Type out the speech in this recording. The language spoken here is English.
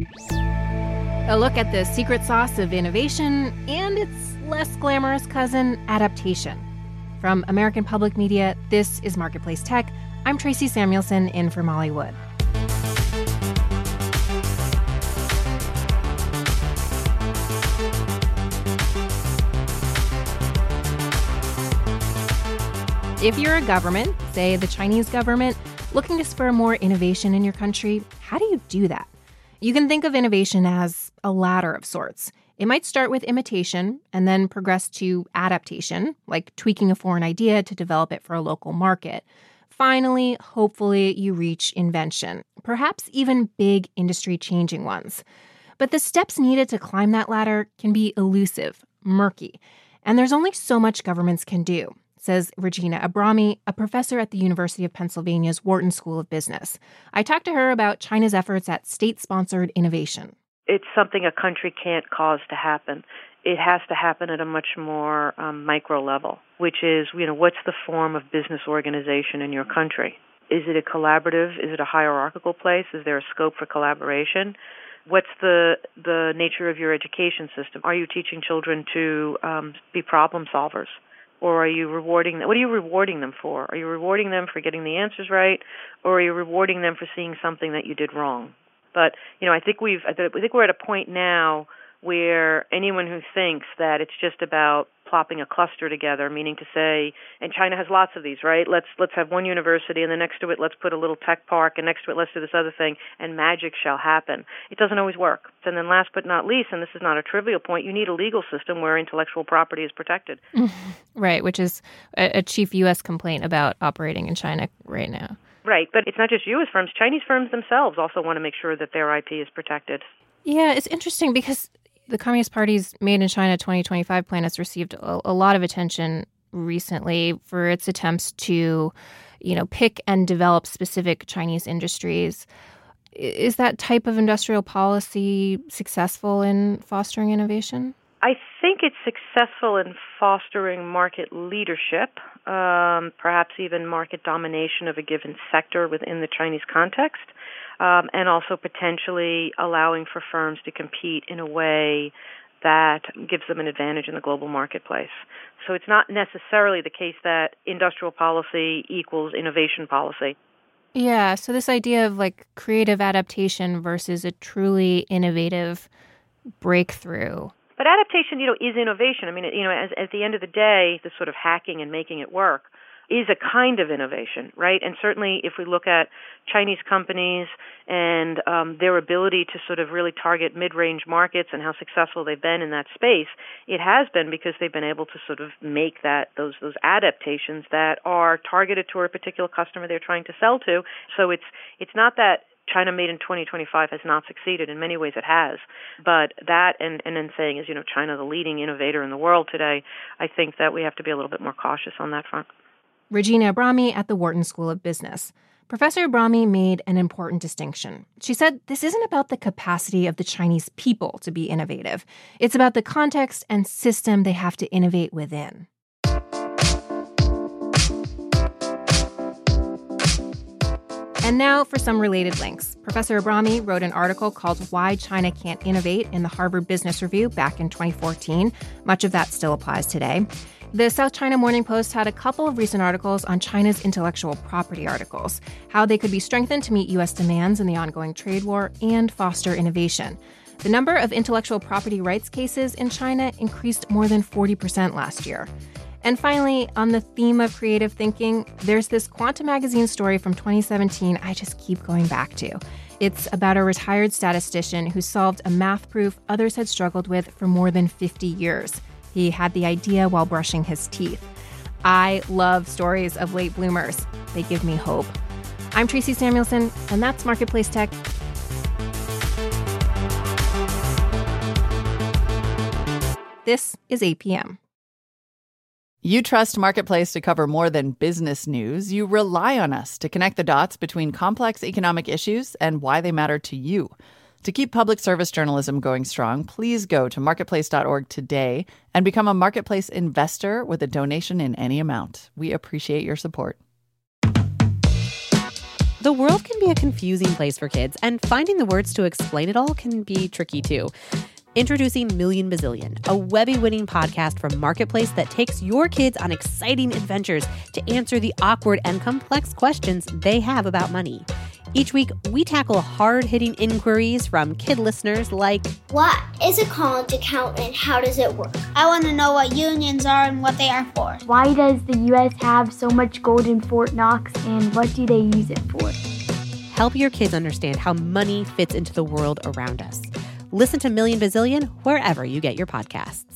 A look at the secret sauce of innovation and its less glamorous cousin, adaptation. From American Public Media, this is Marketplace Tech. I'm Tracy Samuelson, in for Molly Wood. If you're a government, say the Chinese government, looking to spur more innovation in your country, how do you do that? You can think of innovation as a ladder of sorts. It might start with imitation and then progress to adaptation, like tweaking a foreign idea to develop it for a local market. Finally, hopefully, you reach invention, perhaps even big industry-changing ones. But the steps needed to climb that ladder can be elusive, murky, and there's only so much governments can do, says Regina Abrami, a professor at the University of Pennsylvania's Wharton School of Business. I talked to her about China's efforts at state-sponsored innovation. It's something a country can't cause to happen. It has to happen at a much more micro level, which is, what's the form of business organization in your country? Is it a collaborative? Is it a hierarchical place? Is there a scope for collaboration? What's the nature of your education system? Are you teaching children to be problem solvers? Or are you rewarding them? What are you rewarding them for? Are you rewarding them for getting the answers right, or are you rewarding them for seeing something that you did wrong? But I think we're at a point now where anyone who thinks that it's just about plopping a cluster together, meaning to say, and China has lots of these, right? Let's have one university, and then next to it let's put a little tech park, and next to it let's do this other thing, and magic shall happen. It doesn't always work. And then last but not least, and this is not a trivial point, you need a legal system where intellectual property is protected. Right, which is a chief U.S. complaint about operating in China right now. Right, but it's not just U.S. firms. Chinese firms themselves also want to make sure that their IP is protected. Yeah, it's interesting because the Communist Party's Made in China 2025 plan has received a lot of attention recently for its attempts to, pick and develop specific Chinese industries. Is that type of industrial policy successful in fostering innovation? I think it's successful in fostering market leadership, perhaps even market domination of a given sector within the Chinese context, and also potentially allowing for firms to compete in a way that gives them an advantage in the global marketplace. So it's not necessarily the case that industrial policy equals innovation policy. Yeah, so this idea of creative adaptation versus a truly innovative breakthrough. But adaptation, is innovation. I mean, at the end of the day, the sort of hacking and making it work is a kind of innovation, right? And certainly if we look at Chinese companies and their ability to sort of really target mid-range markets and how successful they've been in that space, it has been because they've been able to sort of make those adaptations that are targeted to a particular customer they're trying to sell to. So it's not that China Made in 2025 has not succeeded. In many ways it has. But that and then saying is, China the leading innovator in the world today, I think that we have to be a little bit more cautious on that front. Regina Abrami at the Wharton School of Business. Professor Abrami made an important distinction. She said this isn't about the capacity of the Chinese people to be innovative. It's about the context and system they have to innovate within. And now for some related links. Professor Abrami wrote an article called Why China Can't Innovate in the Harvard Business Review back in 2014. Much of that still applies today. The South China Morning Post had a couple of recent articles on China's intellectual property articles, how they could be strengthened to meet U.S. demands in the ongoing trade war and foster innovation. The number of intellectual property rights cases in China increased more than 40% last year. And finally, on the theme of creative thinking, there's this Quantum Magazine story from 2017 I just keep going back to. It's about a retired statistician who solved a math proof others had struggled with for more than 50 years. He had the idea while brushing his teeth. I love stories of late bloomers. They give me hope. I'm Tracy Samuelson, and that's Marketplace Tech. This is APM. You trust Marketplace to cover more than business news. You rely on us to connect the dots between complex economic issues and why they matter to you. To keep public service journalism going strong, please go to marketplace.org today and become a Marketplace investor with a donation in any amount. We appreciate your support. The world can be a confusing place for kids, and finding the words to explain it all can be tricky too. Introducing Million Bazillion, a Webby-winning podcast from Marketplace that takes your kids on exciting adventures to answer the awkward and complex questions they have about money. Each week, we tackle hard-hitting inquiries from kid listeners like, what is a college account and how does it work? I want to know what unions are and what they are for. Why does the U.S. have so much gold in Fort Knox and what do they use it for? Help your kids understand how money fits into the world around us. Listen to Million Bazillion wherever you get your podcasts.